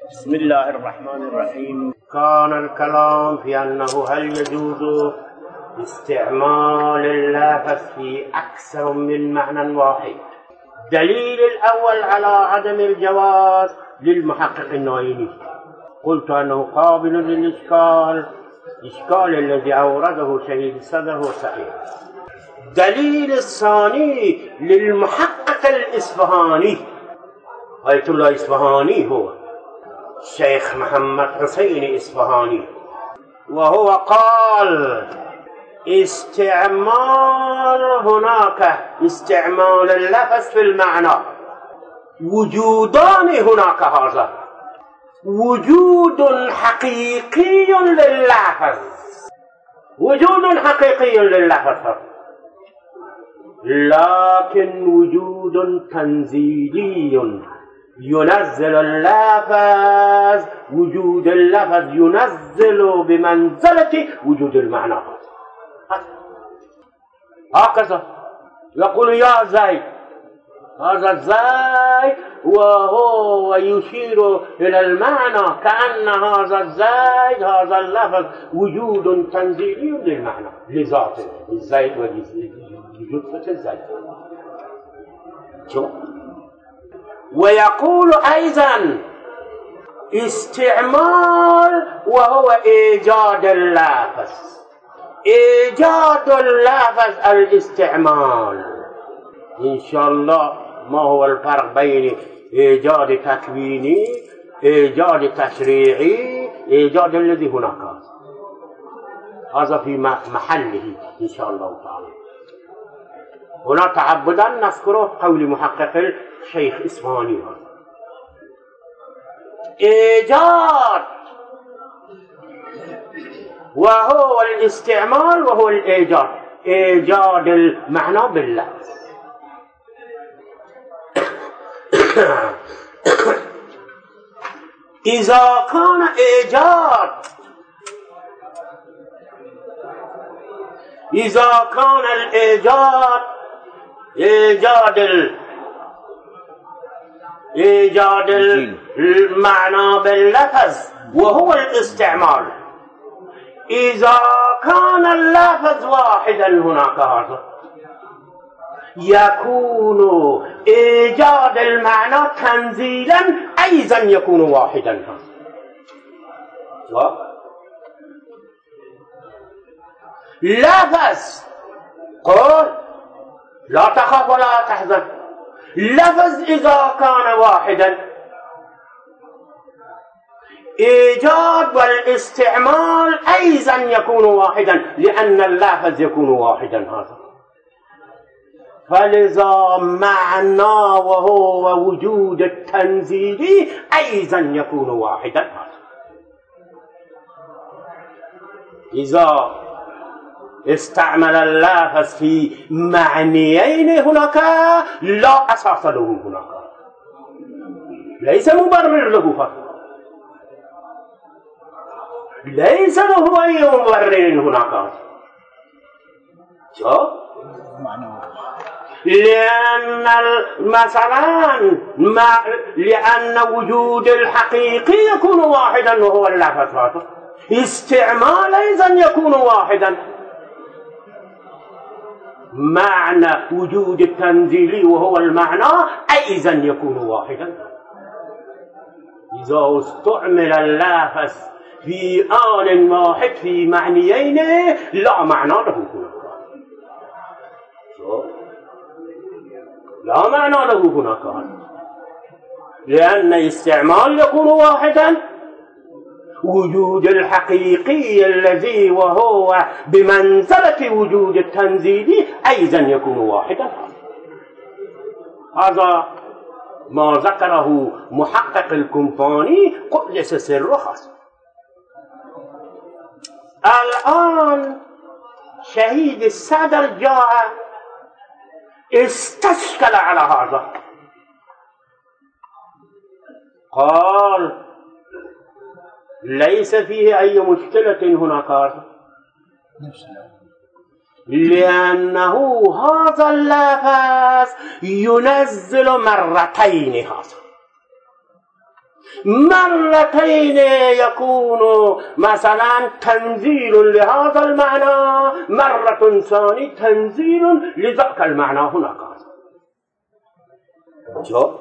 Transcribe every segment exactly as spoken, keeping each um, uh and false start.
بسم الله الرحمن الرحيم. كان الكلام في أنه هل يجوز استعمال اللافظ في أكثر من معنى واحد. دليل الأول على عدم الجواز للمحقق النايني، قلت أنه قابل للإشكال، إشكال الذي أورده شهيد الصدر هو صحيح. دليل الثاني للمحقق الإصفهاني، آية الله الإصفهاني هو الشيخ محمد حسين إصفهاني، وهو قال استعمال هناك استعمال اللفظ في المعنى وجودان هناك، هذا وجود حقيقي لللفظ، وجود حقيقي لللفظ، لكن وجود تنزيلي ينزل اللفظ، وجود اللفظ ينزل بمنزلة وجود المعنى. هكذا يقول يا زيد، هذا زيد وهو يشير إلى المعنى كأن هذا الزيد هذا اللفظ وجود تنزيلي للمعنى لذاته الزيد وجود الزيد. شو؟ ويقول أيضا استعمال وهو إيجاد اللفظ، إيجاد اللفظ الاستعمال. إن شاء الله ما هو الفرق بين إيجاد تكويني، إيجاد تشريعي، إيجاد الذي هناك، هذا في محله إن شاء الله تعالى. هنا تعبدا نذكره قول محقق الشيخ إصفهاني، إيجاد وهو الاستعمال وهو الإيجاد، إيجاد المعنى باللفظ. إذا كان إيجاد إذا كان الإيجاد إيجاد ال... إيجاد المعنى باللفظ وهو الاستعمال، إذا كان اللفظ واحدا هناك هذا يكون إيجاد المعنى تنزيلا أيضا يكون واحدا. لفظ قل لا تخاف ولا تحزن، لفظ إذا كان واحدا إيجاد والاستعمال أيضا يكون واحدا، لأن اللفظ يكون واحدا هذا. فلذا معنى وهو وجود التنزيل أيضا يكون واحدا هذا. إذا استعمل اللفظ في معنيين هناك لا أساس له هناك، ليس مبرر له هذا، ليس له أي مبرر هناك. شو؟ لأن مثلا ما لأن وجود الحقيقي يكون واحدا وهو اللفظ هذا، استعمال أيضا يكون واحدا، معنى وجود التنزيل وهو المعنى أيضا يكون واحدا. إذا استعمل اللفظ في آن واحد في معنيين لا معنى له هناك، لا معنى له هناك، لأن استعمال يكون واحدا، وجود الحقيقي الذي وهو بمنزلة وجود التنزيل أيضا يكون واحدا. هذا ما ذكره محقق الكنفاني قدس سره. الآن شهيد الصدر جاء استشكل على هذا، قال ليس فيه أي مشكلة هناك، لأنه هذا اللفظ ينزل مرتين، هذا مرتين يكون مثلا تنزيل لهذا المعنى، مرة ثانية تنزيل لذاك المعنى. هناك جو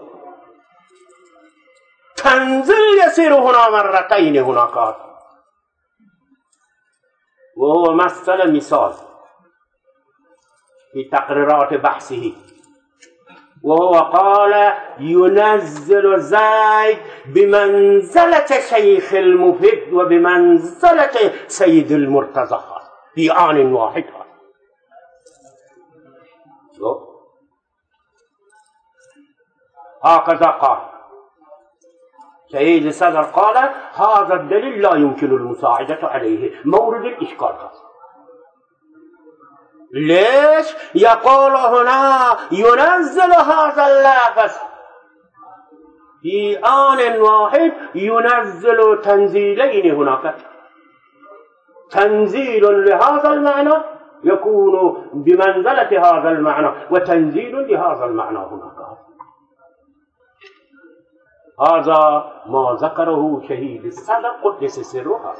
تنزيل يصير هنا مرتين هناك، وهو مثل مثال في تقريرات بحثه، وهو قال ينزل زيد بمنزلة شيخ المفيد وبمنزلة سيد المرتضى في آن واحد. هكذا قال سيد الصدر، قال هذا الدليل لا يمكن المساعدة عليه، مورد الإشكال. ليش يقول هنا ينزل هذا اللفظ في آن واحد، ينزل تنزيلين هناك، تنزيل لهذا المعنى يكون بمنزلة هذا المعنى، وتنزيل لهذا المعنى هناك. هذا ما ذكره شهيد الصدر قدس سره.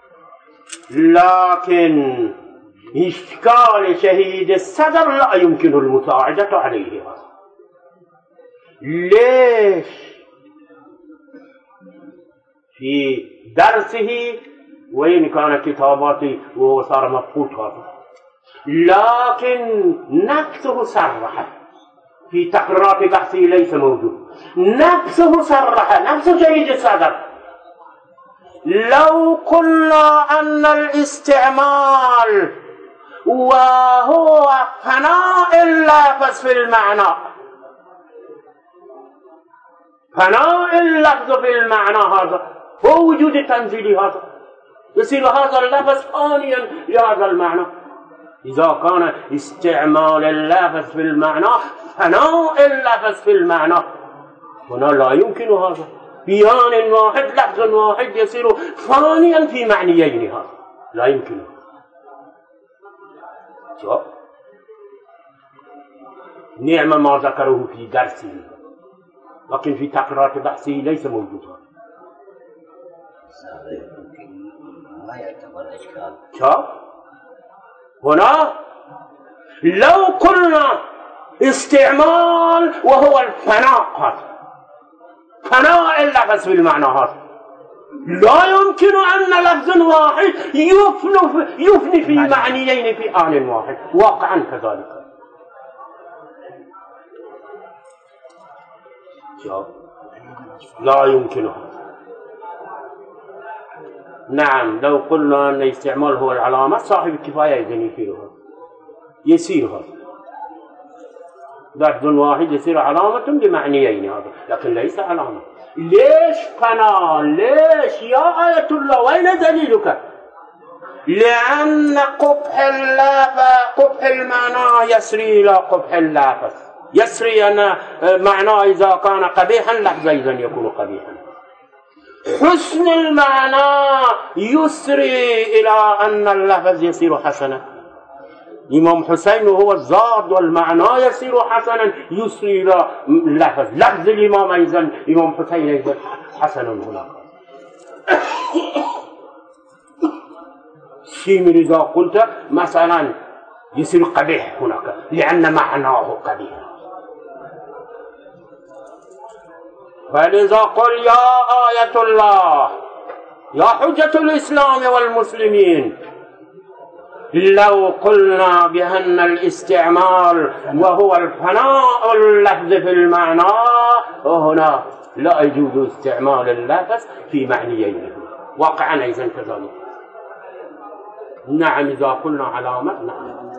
لكن إشكال شهيد الصدر لا يمكن المساعدة عليه. ليش؟ في درسه وإن كان كتاباتي وصار مفقود هذا، لكن نفسه صرح في تقريرات بحثه ليس موجود، نفسه صرح، نفسه شهيد الصدر، لو قلنا أن الاستعمال وهو فناء اللفظ في المعنى، فناء اللفظ في المعنى هذا هو وجود تنزيلي، هذا يصير هذا اللفظ فانيا لهذا المعنى. إذا كان استعمال اللفظ في المعنى فناء اللفظ في المعنى، هنا لا يمكن هذا، في آن واحد لفظ واحد يصير فانيا في معنيين، هذا لا يمكن. شوف نعم ما ذكره في درسه، لكن في تقريرات بحثه ليس موجود. ما يعتبر إشكال. شوف هنا لو قلنا استعمال وهو الفناء، هذا فناء اللفظ في المعنى، هذا لا يمكن أن لفظ واحد يفني يفني في معنيين في آن واحد، واقعا كذلك. لا يمكن. نعم لو قلنا أن استعمال هو العلامة، صاحب الكفاية إذن يصيرها يصيرها لفظ واحد يصير علامة بمعنيين، هذا لكن ليس علامة. ليش فنا؟ ليش يا آية الله؟ وين دليلك؟ لأن قبح اللفظ، قبح المعنى يسري إلى قبح اللفظ، يسري أن معنى إذا كان قبيحا لفظ أيضا يكون قبيحا. حسن المعنى يسري إلى أن اللفظ يصير حسنا. إمام حسين وهو الزاد والمعنى يصير حسنا، يسري إلى اللفظ، لفظ الإمام أيضا إمام حسين أيضا حسن هناك. شيء من إذا قلت مثلا يصير قبيح هناك لأن معناه قبيح. فلذا قل يا آية الله، يا حجة الإسلام والمسلمين، لو قلنا بأن الاستعمال وهو الفناء اللفظ في المعنى، وهنا لا يجوز استعمال اللفظ في معنيين، واقعا أيضا كذلك. نعم إذا قلنا علامة نعم.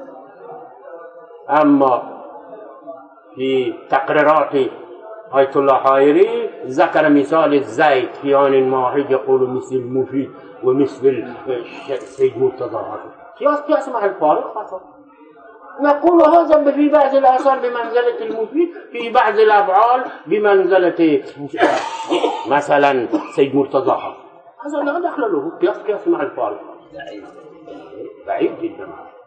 أما في تقريرات آية الله حائري ذكر مثال الزيت في آن واحد يقول مثل المفيد ومثل السيد مرتضى، قياس قياس مع الفارق فقط. نقول هذا في بعض الآثار بمنزلة المفيد، في بعض الأفعال بمنزلة مثلا سيد مرتضى، هذا لا دخل له، قياس قياس مع الفارق، بعيد جدا.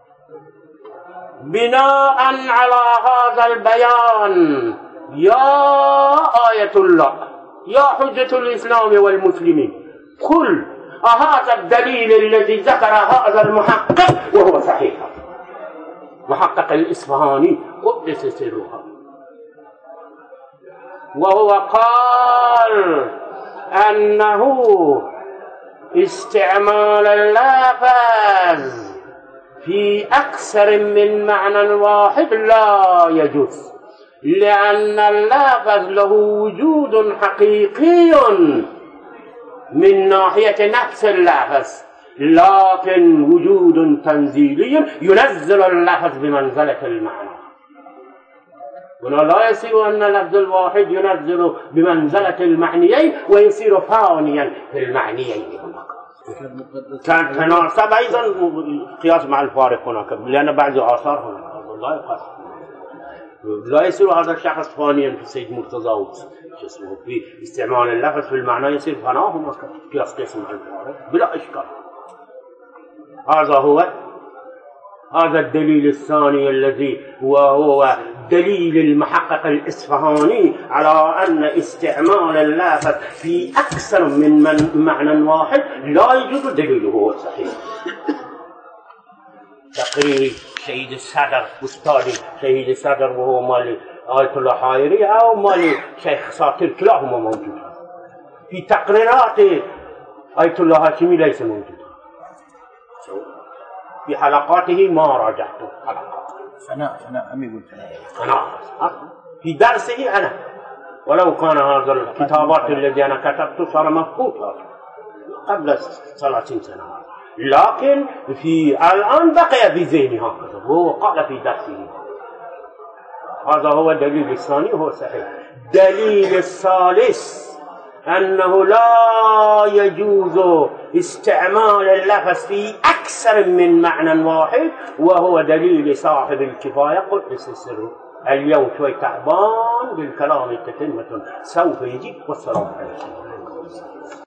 بناء على هذا البيان يا آية الله، يا حجة الإسلام والمسلمين قل أهذا الدليل الذي ذكر هذا المحقق وهو صحيح، محقق الإصفهاني قدس سرها، وهو قال أنه استعمال اللفظ في أكثر من معنى واحد لا يجوز، لأن اللفظ له وجود حقيقي من ناحية نفس اللفظ، لكن وجود تنزيلي ينزل اللفظ بمنزلة المعنى. هنا لا يصير أن اللفظ الواحد ينزل بمنزلة المعنيين ويصير فانيا في المعنيين هناك. كان تناسب أيضا قياس مع الفارق هناك، لأن بعض آثار هناك لا يقاس، لا يصير هذا الشخص فانيا في سيد مرتضى اسمه في استعمال اللفظ في المعنى، يصير فناء هناك قياس قياس مع الفارق بلا إشكال. هذا هو هذا الدليل الثاني الذي وهو دليل المحقق الإصفهاني على أن استعمال اللفظ في أكثر من, من معنى واحد لا يوجد دليله صحيح. تقرير شهيد الصدر أستاذي شهيد الصدر وهو مالي آية الله حائري أو مالي شيخ ساتر كلاهما موجود، في تقريرات آية الله هاشمي ليس موجود، في حلقاته ما راجعته حلقات أنا أنا أمي قلت أنا في درسه أنا، ولو كان هذا الكتابات الذي أنا كتبته صار مفقود قبل ثلاثين سنة، لكن في الآن بقي في ذهني هكذا وهو قال في درسه. هذا هو الدليل الثاني وهو صحيح. دليل الثالث أنه لا يجوز استعمال اللفظ في أكثر من معنى واحد، وهو دليل صاحب الكفاية قدس سره. اليوم شوي تعبان بالكلام التتمة سوف يجي، والسلام عليكم.